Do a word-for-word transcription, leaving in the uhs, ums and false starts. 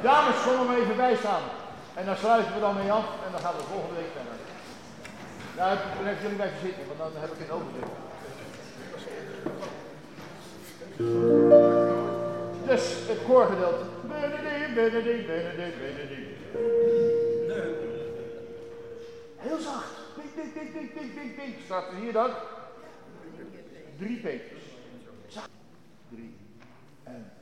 Dames, kom er maar even bij staan. En dan sluiten we dan mee af en dan gaan we volgende week verder. Nou, dan even jullie blijven zitten, want dan heb ik een overzicht. Dus het koorgedeelte. Benedict, Benedict, Benedict, Benedict. Heel zacht. Pink, pink, pink, pink, pink, pink, pink. Staat er hier dan? Drie Peters. Zacht. Drie. En